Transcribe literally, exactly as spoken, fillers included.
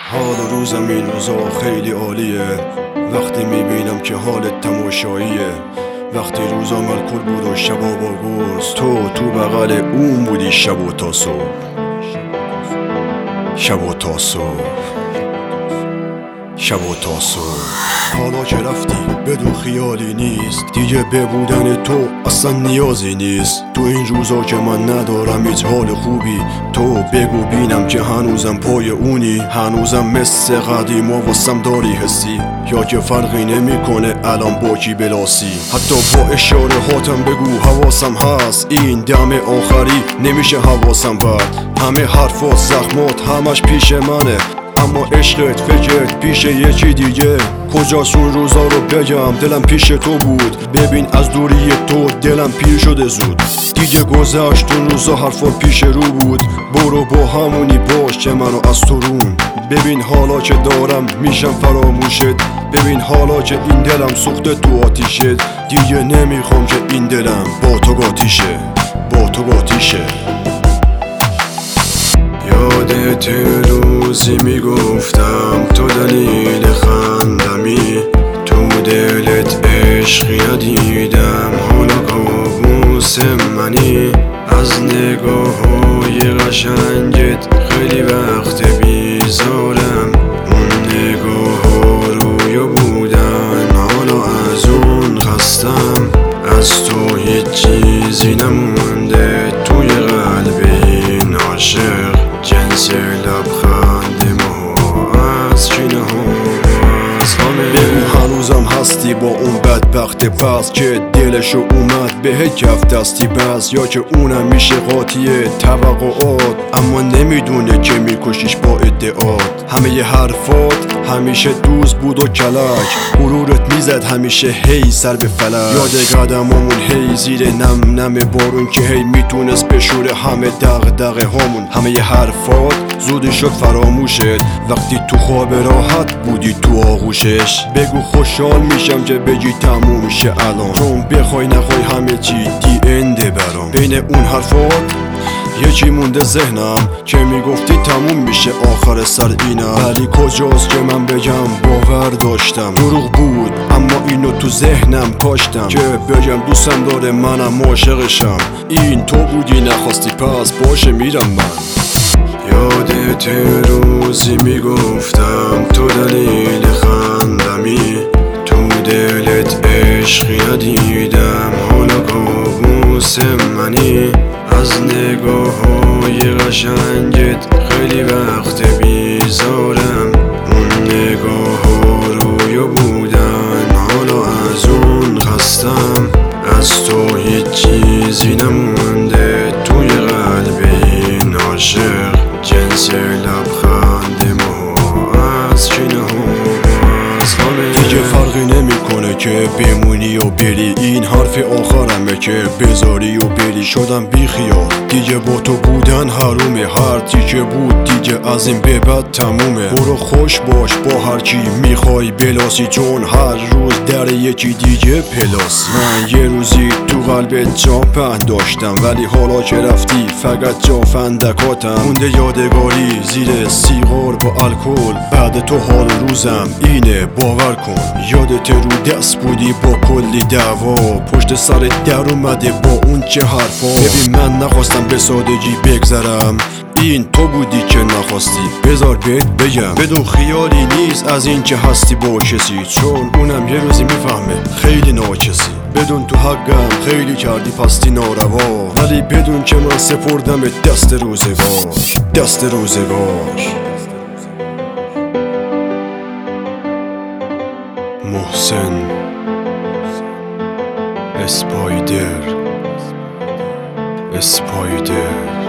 حال روزم این روزا خیلی عالیه، وقتی میبینم که حالت تماشاییه. وقتی روزا ملکل بود و شبا با گوز، تو تو بغل اون بودی شب و تا صبح، شب و تا صبح، شب و تا صبح. حالا که رفتی بدون خیالی نیست دیگه، به بودن تو اصلا نیازی نیست. تو این روزا که من ندارم هیچ حال خوبی، تو بگو بینم که هنوزم پای اونی، هنوزم مثل قدیما واسم داری حسی، یا که فرقی نمیکنه الان با کی بلاسی. حتی با اشاره هاتم بگو حواسم هست، این دم آخری نمیشه حواسم برد. همه حرفات زخمات همش پیش منه، اما عشقت فکرت پیش یکی دیگه. کجاست اون روزا رو بگم، دلم پیش تو بود. ببین از دوری تو دلم پیر شده زود. دیگه گذشت اون روزا حرفات پیش رو بود، برو با همونی باش که منو از تو رون. ببین حالا که دارم میشم فراموشت، ببین حالا که این دلم سوخته تو آتیشت. دیگه نمیخوام که این دلم با تو قاطیشه، با تو قاطیشه. یادت روزی میگفتم تو دلیل خندمی، تو دلت عشقی ندیدم، حالا کابوس منی. از نگاه های قشنگت خیلی وقت بیزارم، اون نگاه ها رویا بودن، حالا از اون خستم. از تو هیچ چیزی نمونده توی قلب این عاشق، جنس لبخند ما از کینه ها از همه. بگو هنوزم هستی با اون بدبخت پس که دلشو اومد به کف دستی بس، یا که اونم میشه قاطی توقعات، اما نمیدونه که میکشیش با ادعات. همه ی حرفات همیشه دوست بود و کلک، غرورت میزد همیشه هی سر به فلک. یاد قدمامون هی زیر نم نم بارون که هی میتونست بشوره همه دغدغه هامون. همه ی حرفات زودی شد فراموشت، وقتی تو خواب راحت بودی تو آغوشش. بگو خوشحال میشم که بگی تموم شه الان، چون بخوای نخوای همه چی دی انده برام. بین اون حرفات یکی مونده ذهنم که میگفتی تموم میشه آخر سر اینم، ولی کجاست که من بگم باور داشتم. دروغ بود اما اینو تو ذهنم کاشتم، که بگم دوستم داره منم عاشقشم. این تو بودی نخواستی پس باشه میرم من. یادت روزی میگفتم تو دلیل خندمی، تو دلت عشقی ندیدم، حالا کابوس منی. از نگاه های قشنگت خیلی وقت بیزارم، اون نگاه ها رویا بودن، حالا از اون خستم. از تو هیچ چیزی نمونده توی قلب این عاشق، جنس لبخند ما از کینه ها از همه. دیگه فرقی نمیکنه که بمونی و بری، این حرف آخرمه که بذاری و بری. شدم بی خیال دیگه با تو بودن حرومه، هر که بود دیگه از این به بعد تمومه. برو خوش باش با هر کی میخوای بلاسی، چون هر روز در یکی دیگه پلاسی. من یه روزی تو قلبت جا پهن داشتم، ولی حالا که رفتی فقط جا فندکاتم مونده یادگاری زیر سیگار با الکل. بعد تو حال روزم اینه باور کن، یادت رو دست بودی با کلی دعوا، پشت سر در اومده با اون چه حرفا. ببین من نخواستم به سادگی بگذرم، این تو بودی که نخواستی. بذار بهت بگم بدون خیالی نیست از این که هستی با کسی، چون اونم یه روزی میفهمه خیلی ناکسی. بدون تو حقم خیلی کردی پستی ناروا، ولی بدون که من سپردم دست روزگار، دست روزگار. محسن اسپایدر، اسپایدر.